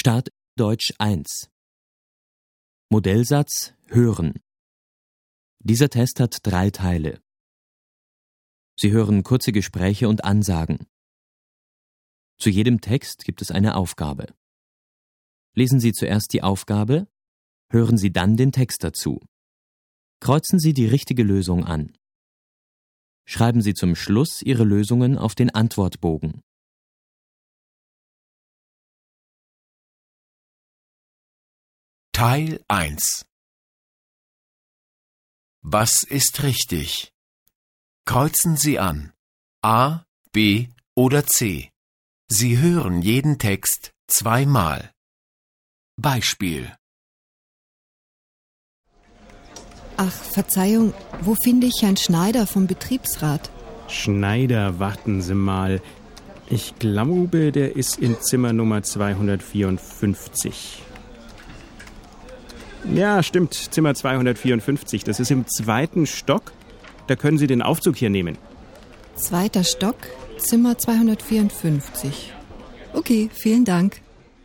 Start Deutsch 1. Modellsatz hören. Dieser Test hat 3 Teile. Sie hören kurze Gespräche und Ansagen. Zu jedem Text gibt es eine Aufgabe. Lesen Sie zuerst die Aufgabe, hören Sie dann den Text dazu. Kreuzen Sie die richtige Lösung an. Schreiben Sie zum Schluss Ihre Lösungen auf den Antwortbogen. Teil 1. Was ist richtig? Kreuzen Sie an A, B oder C. Sie hören jeden Text 2-mal. Beispiel. Ach, Verzeihung, wo finde ich Herrn Schneider vom Betriebsrat? Schneider, warten Sie mal. Ich glaube, der ist in Zimmer Nummer 254. Ja, stimmt, Zimmer 254. Das ist im 2. Stock. Da können Sie den Aufzug hier nehmen. 2. Stock, Zimmer 254. Okay, vielen Dank.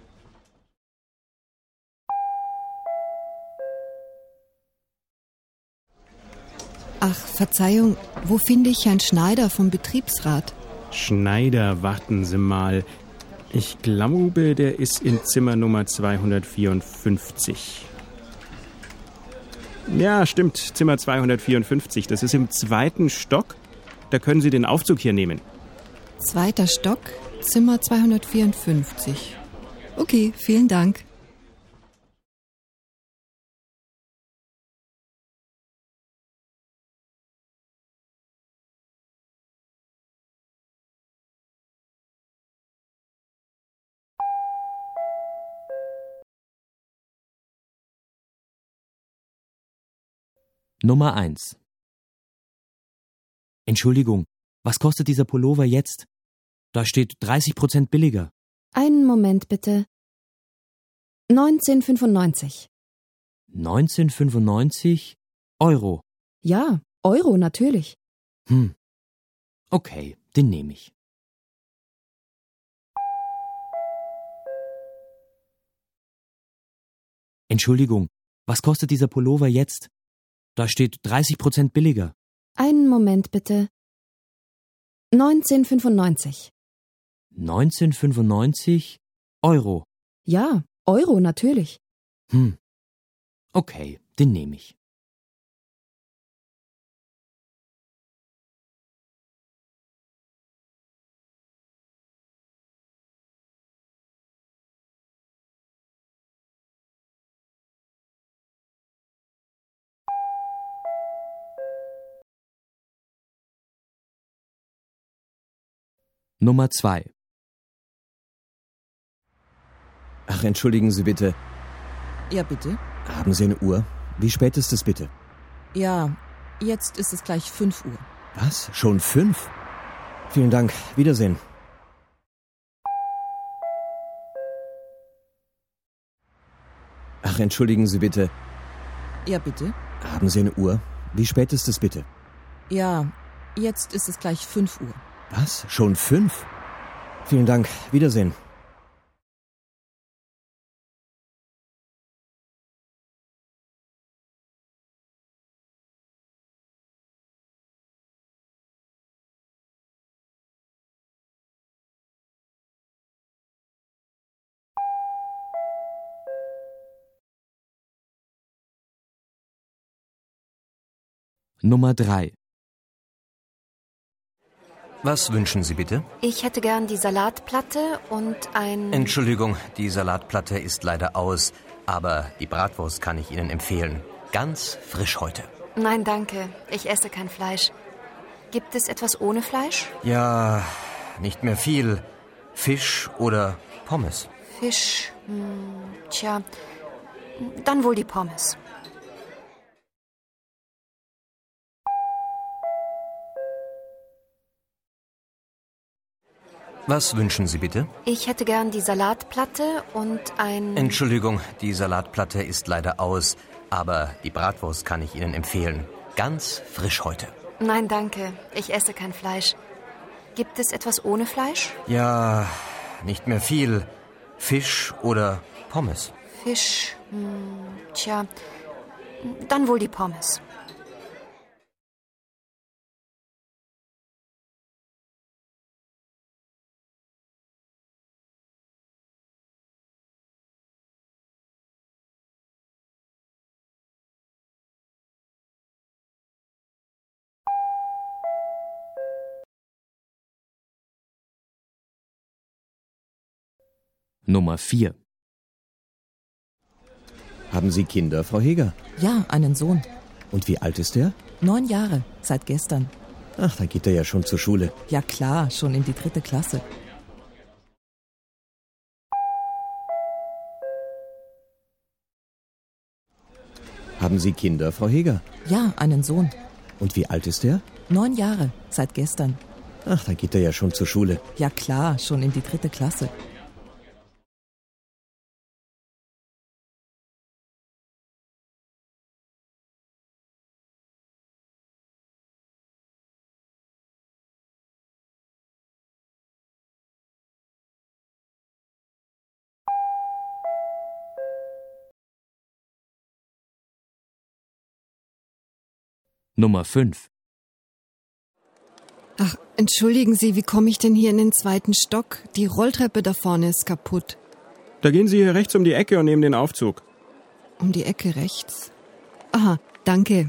Ach, Verzeihung, wo finde ich Herrn Schneider vom Betriebsrat? Schneider, warten Sie mal. Ich glaube, der ist in Zimmer Nummer 254. Ja, stimmt, Zimmer 254. Das ist im 2. Stock. Da können Sie den Aufzug hier nehmen. 2. Stock, Zimmer 254. Okay, vielen Dank. Nummer 1. Entschuldigung, was kostet dieser Pullover jetzt? Da steht 30% billiger. Einen Moment bitte. 19,95. 19,95 Euro. Ja, Euro natürlich. Okay, den nehme ich. Entschuldigung, was kostet dieser Pullover jetzt? Da steht 30% billiger. Einen Moment bitte. 19,95. 19,95 Euro. Ja, Euro natürlich. Okay, den nehme ich. Nummer 2. Ach, entschuldigen Sie bitte. Ja, bitte? Haben Sie eine Uhr? Wie spät ist es bitte? Ja, jetzt ist es gleich 5 Uhr. Was? Schon 5? Vielen Dank. Wiedersehen. Ach, entschuldigen Sie bitte. Ja, bitte? Haben Sie eine Uhr? Wie spät ist es bitte? Ja, jetzt ist es gleich 5 Uhr. Was? Schon 5? Vielen Dank. Wiedersehen. Nummer 3. Was wünschen Sie bitte? Ich hätte gern die Salatplatte und ein... Entschuldigung, die Salatplatte ist leider aus, aber die Bratwurst kann ich Ihnen empfehlen. Ganz frisch heute. Nein, danke. Ich esse kein Fleisch. Gibt es etwas ohne Fleisch? Ja, nicht mehr viel. Fisch oder Pommes. Fisch. Tja, dann wohl die Pommes. Was wünschen Sie bitte? Ich hätte gern die Salatplatte und ein... Entschuldigung, die Salatplatte ist leider aus, aber die Bratwurst kann ich Ihnen empfehlen. Ganz frisch heute. Nein, danke. Ich esse kein Fleisch. Gibt es etwas ohne Fleisch? Ja, nicht mehr viel. Fisch oder Pommes? Fisch. Tja, dann wohl die Pommes. Nummer 4. Haben Sie Kinder, Frau Heger? Ja, einen Sohn. Und wie alt ist der? 9 Jahre, seit gestern. Ach, da geht er ja schon zur Schule. Ja klar, schon in die 3. Klasse. Haben Sie Kinder, Frau Heger? Ja, einen Sohn. Und wie alt ist der? 9 Jahre, seit gestern. Ach, da geht er ja schon zur Schule. Ja klar, schon in die 3. Klasse. Nummer 5. Ach, entschuldigen Sie, wie komme ich denn hier in den 2. Stock? Die Rolltreppe da vorne ist kaputt. Da gehen Sie hier rechts um die Ecke und nehmen den Aufzug. Um die Ecke rechts. Aha, danke.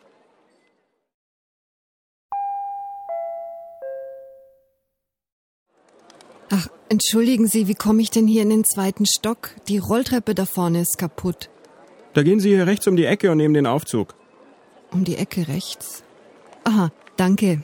Ach, entschuldigen Sie, wie komme ich denn hier in den 2. Stock? Die Rolltreppe da vorne ist kaputt. Da gehen Sie hier rechts um die Ecke und nehmen den Aufzug. Um die Ecke rechts. Aha, danke.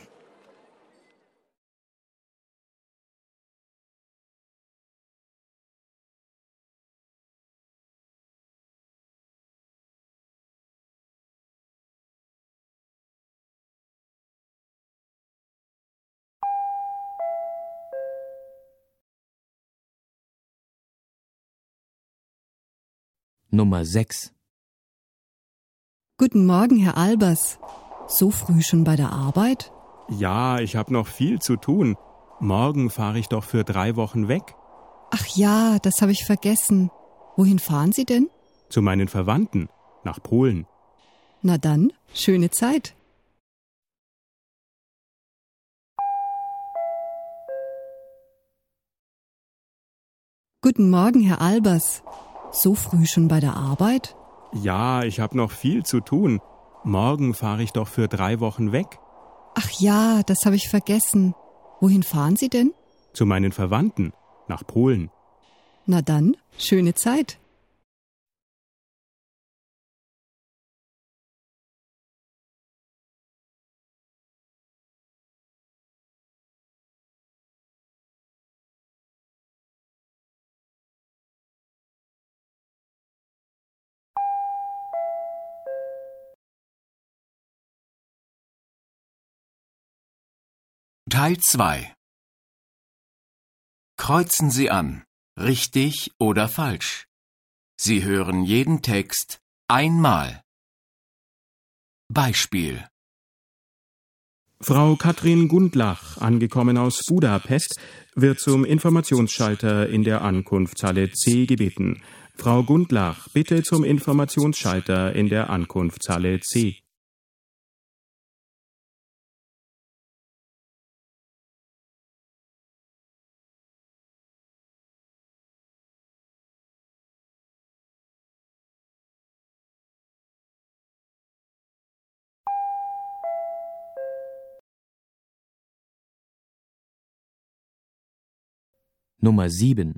Nummer 6. Guten Morgen, Herr Albers. So früh schon bei der Arbeit? Ja, ich habe noch viel zu tun. Morgen fahre ich doch für 3 Wochen weg. Ach ja, das habe ich vergessen. Wohin fahren Sie denn? Zu meinen Verwandten. Nach Polen. Na dann, schöne Zeit. Guten Morgen, Herr Albers. So früh schon bei der Arbeit? Ja, ich habe noch viel zu tun. Morgen fahre ich doch für 3 Wochen weg. Ach ja, das habe ich vergessen. Wohin fahren Sie denn? Zu meinen Verwandten. Nach Polen. Na dann, schöne Zeit. Teil 2. Kreuzen Sie an. Richtig oder falsch. Sie hören jeden Text einmal. Beispiel. Frau Katrin Gundlach, angekommen aus Budapest, wird zum Informationsschalter in der Ankunftshalle C gebeten. Frau Gundlach, bitte zum Informationsschalter in der Ankunftshalle C. Nummer 7.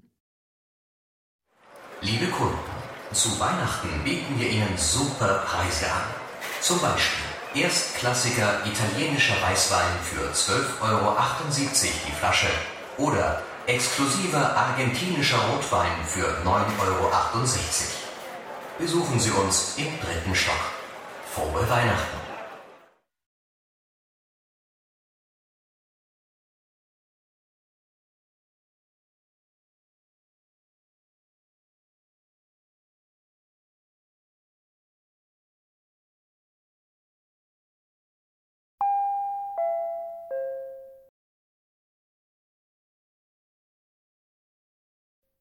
Liebe Kunden, zu Weihnachten bieten wir Ihnen super Preise an. Zum Beispiel erstklassiger italienischer Weißwein für 12,78 € die Flasche oder exklusiver argentinischer Rotwein für 9,68 €. Besuchen Sie uns im 3. Stock. Frohe Weihnachten!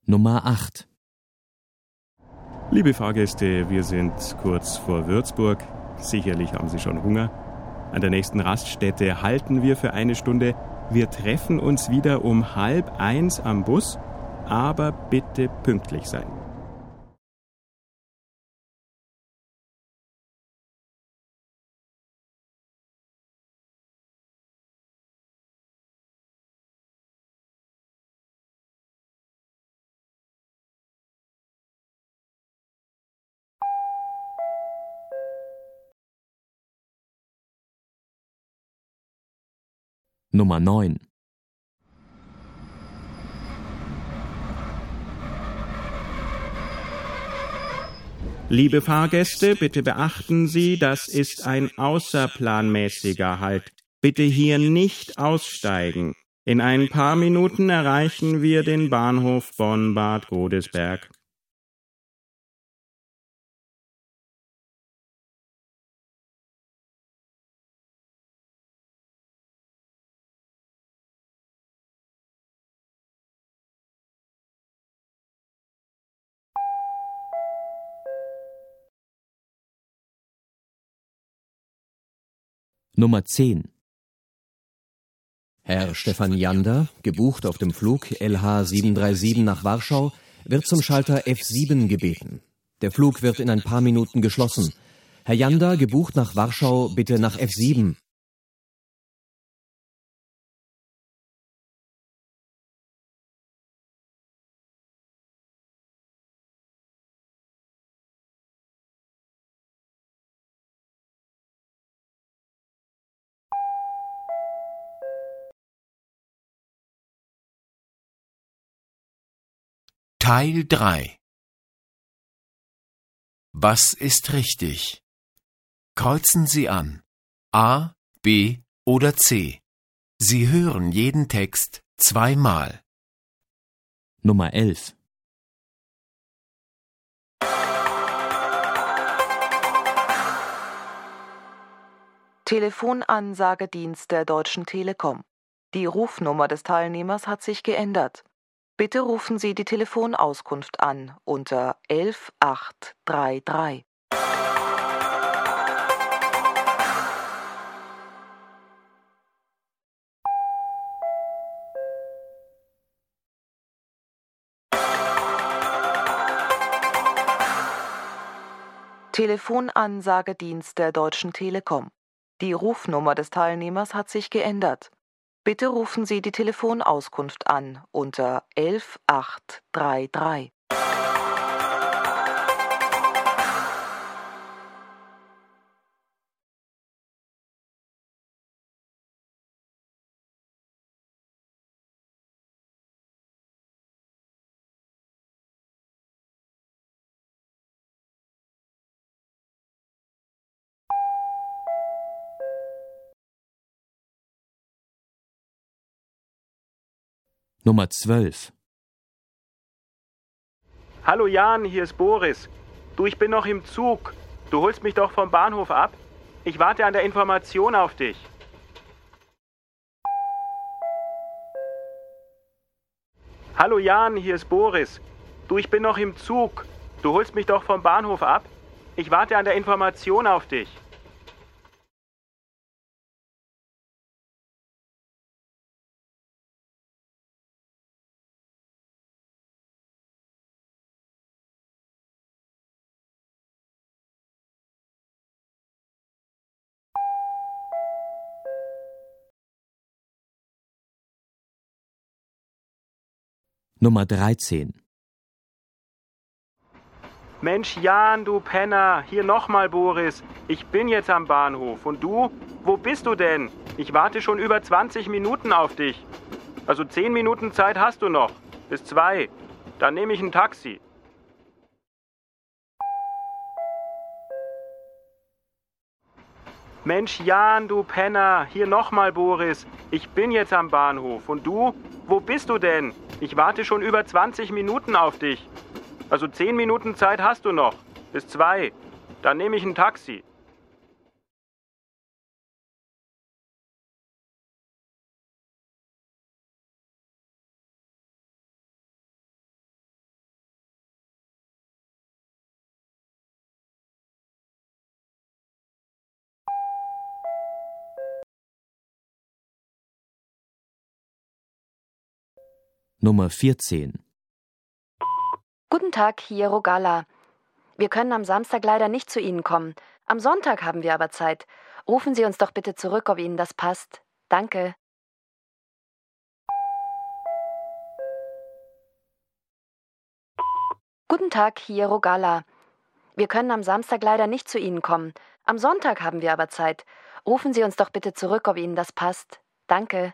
Nummer 8. Liebe Fahrgäste, wir sind kurz vor Würzburg. Sicherlich haben Sie schon Hunger. An der nächsten Raststätte halten wir für eine Stunde. Wir treffen uns wieder um 12:30 am Bus, aber bitte pünktlich sein. Nummer 9. Liebe Fahrgäste, bitte beachten Sie, das ist ein außerplanmäßiger Halt. Bitte hier nicht aussteigen. In ein paar Minuten erreichen wir den Bahnhof Bonn-Bad Godesberg. Nummer 10. Herr Stefan Jander, gebucht auf dem Flug LH 737 nach Warschau, wird zum Schalter F7 gebeten. Der Flug wird in ein paar Minuten geschlossen. Herr Jander, gebucht nach Warschau, bitte nach F7. Teil 3. Was ist richtig? Kreuzen Sie an. A, B oder C. Sie hören jeden Text zweimal. Nummer 11. Telefonansagedienst der Deutschen Telekom. Die Rufnummer des Teilnehmers hat sich geändert. Bitte rufen Sie die Telefonauskunft an unter 11833. Telefonansagedienst der Deutschen Telekom. Die Rufnummer des Teilnehmers hat sich geändert. Bitte rufen Sie die Telefonauskunft an unter 11833. Nummer 12. Hallo Jan, hier ist Boris. Du, ich bin noch im Zug. Du holst mich doch vom Bahnhof ab? Ich warte an der Information auf dich. Hallo Jan, hier ist Boris. Du, ich bin noch im Zug. Du holst mich doch vom Bahnhof ab? Ich warte an der Information auf dich. Nummer 13. Mensch Jan, du Penner, hier nochmal Boris. Ich bin jetzt am Bahnhof. Und du? Wo bist du denn? Ich warte schon über 20 Minuten auf dich. Also 10 Minuten Zeit hast du noch. Bis 2. Dann nehme ich ein Taxi. Mensch Jan, du Penner, hier nochmal Boris. Ich bin jetzt am Bahnhof. Und du? Wo bist du denn? Ich warte schon über 20 Minuten auf dich. Also 10 Minuten Zeit hast du noch. Bis 2. Dann nehme ich ein Taxi. Nummer 14. Guten Tag, hier Rogala. Wir können am Samstag leider nicht zu Ihnen kommen. Am Sonntag haben wir aber Zeit. Rufen Sie uns doch bitte zurück, ob Ihnen das passt. Danke. Guten Tag, hier Rogala. Wir können am Samstag leider nicht zu Ihnen kommen. Am Sonntag haben wir aber Zeit. Rufen Sie uns doch bitte zurück, ob Ihnen das passt. Danke.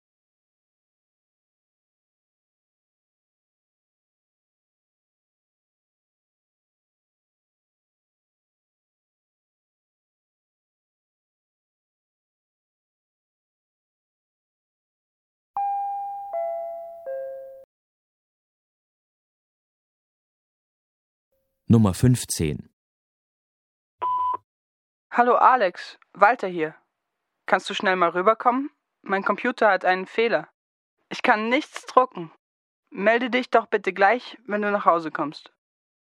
Nummer 15. Hallo Alex, Walter hier. Kannst du schnell mal rüberkommen? Mein Computer hat einen Fehler. Ich kann nichts drucken. Melde dich doch bitte gleich, wenn du nach Hause kommst.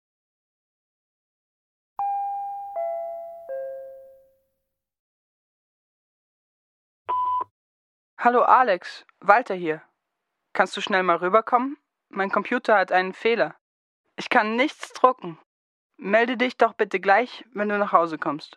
Hallo Alex, Walter hier. Kannst du schnell mal rüberkommen? Mein Computer hat einen Fehler. Ich kann nichts drucken. Melde dich doch bitte gleich, wenn du nach Hause kommst.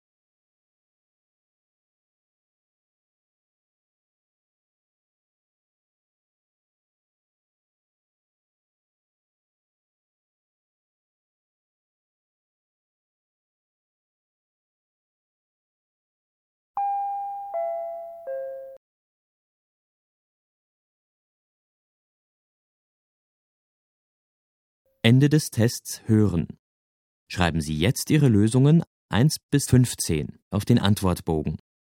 Ende des Tests hören. Schreiben Sie jetzt Ihre Lösungen 1 bis 15 auf den Antwortbogen.